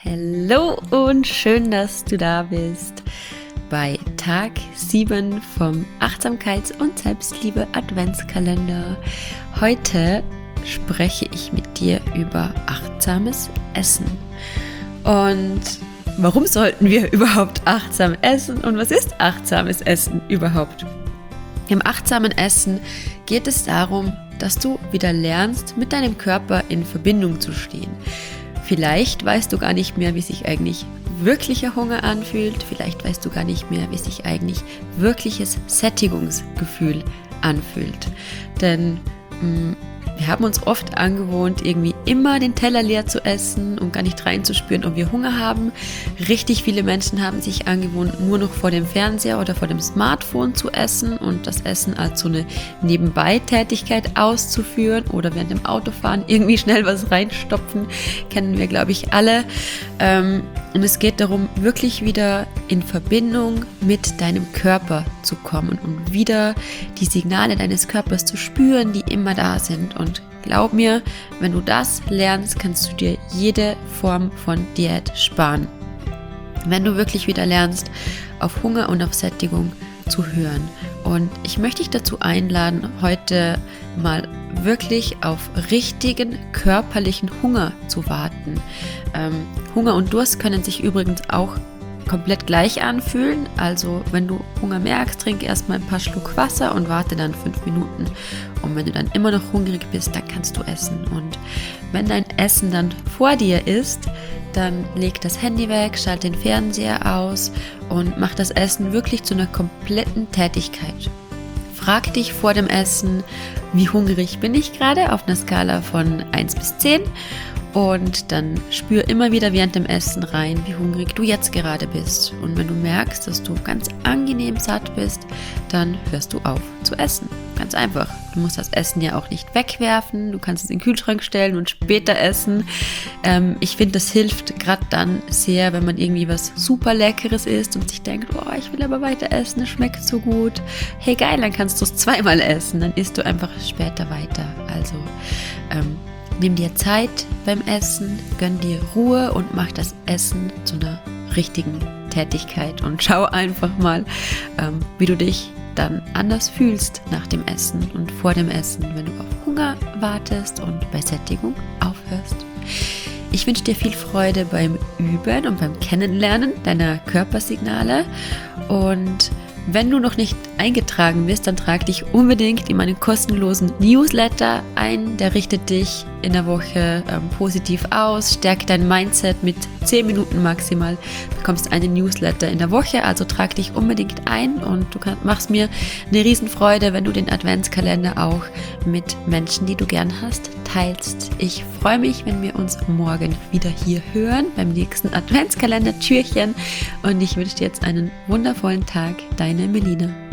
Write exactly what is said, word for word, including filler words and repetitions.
Hallo und schön, dass du da bist bei Tag sieben vom Achtsamkeits- und Selbstliebe-Adventskalender. Heute spreche ich mit dir über achtsames Essen. Und warum sollten wir überhaupt achtsam essen und was ist achtsames Essen überhaupt? Im achtsamen Essen geht es darum, dass du wieder lernst, mit deinem Körper in Verbindung zu stehen. Vielleicht weißt du gar nicht mehr, wie sich eigentlich wirklicher Hunger anfühlt. Vielleicht weißt du gar nicht mehr, wie sich eigentlich wirkliches Sättigungsgefühl anfühlt. Denn mh, wir haben uns oft angewohnt, irgendwie immer den Teller leer zu essen und gar nicht reinzuspüren, ob wir Hunger haben. Richtig viele Menschen haben sich angewohnt, nur noch vor dem Fernseher oder vor dem Smartphone zu essen und das Essen als so eine Nebenbei-Tätigkeit auszuführen oder während dem Autofahren irgendwie schnell was reinstopfen. Kennen wir, glaube ich, alle. Und es geht darum, wirklich wieder in Verbindung mit deinem Körper zu kommen und wieder die Signale deines Körpers zu spüren, die immer da sind. Und glaub mir, wenn du das lernst, kannst du dir jede Form von Diät sparen. Wenn du wirklich wieder lernst, auf Hunger und auf Sättigung zu hören. Und ich möchte dich dazu einladen, heute mal wirklich auf richtigen körperlichen Hunger zu warten. Ähm, Hunger und Durst können sich übrigens auch komplett gleich anfühlen. Also wenn du Hunger merkst, trink erstmal ein paar Schluck Wasser und warte dann fünf Minuten. Und wenn du dann immer noch hungrig bist, dann kannst du essen. Und wenn dein Essen dann vor dir ist, dann leg das Handy weg, schalt den Fernseher aus und mach das Essen wirklich zu einer kompletten Tätigkeit. Frag dich vor dem Essen, wie hungrig bin ich gerade auf einer Skala von eins bis zehn und dann spür immer wieder während dem Essen rein, wie hungrig du jetzt gerade bist. Und wenn du merkst, dass du ganz angenehm satt bist, dann hörst du auf zu essen. Ganz einfach. Du musst das Essen ja auch nicht wegwerfen, du kannst es in den Kühlschrank stellen und später essen. Ähm, ich finde, das hilft gerade dann sehr, wenn man irgendwie was super Leckeres isst und sich denkt, oh, ich will aber weiter essen, es schmeckt so gut. Hey geil, dann kannst du es zweimal essen, dann isst du einfach später weiter. Also ähm, nimm dir Zeit beim Essen, gönn dir Ruhe und mach das Essen zu einer richtigen Tätigkeit und schau einfach mal, ähm, wie du dich dann anders fühlst nach dem Essen und vor dem Essen, wenn du auf Hunger wartest und bei Sättigung aufhörst. Ich wünsche dir viel Freude beim Üben und beim Kennenlernen deiner Körpersignale und wenn du noch nicht eingetragen bist, dann trag dich unbedingt in meinen kostenlosen Newsletter ein. Der richtet dich in der Woche ähm, positiv aus, stärkt dein Mindset mit zehn Minuten maximal. Du bekommst einen Newsletter in der Woche, also trag dich unbedingt ein und du kann, machst mir eine Riesenfreude, wenn du den Adventskalender auch mit Menschen, die du gern hast, teilst. Ich freue mich, wenn wir uns morgen wieder hier hören beim nächsten Adventskalender-Türchen und ich wünsche dir jetzt einen wundervollen Tag. Deine Melina.